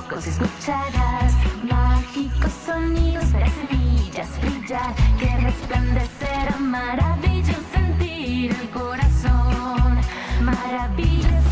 ojos escucharás mágicos sonidos, verás semillas brillar, que resplandecerá, maravillas sentir el corazón, maravillas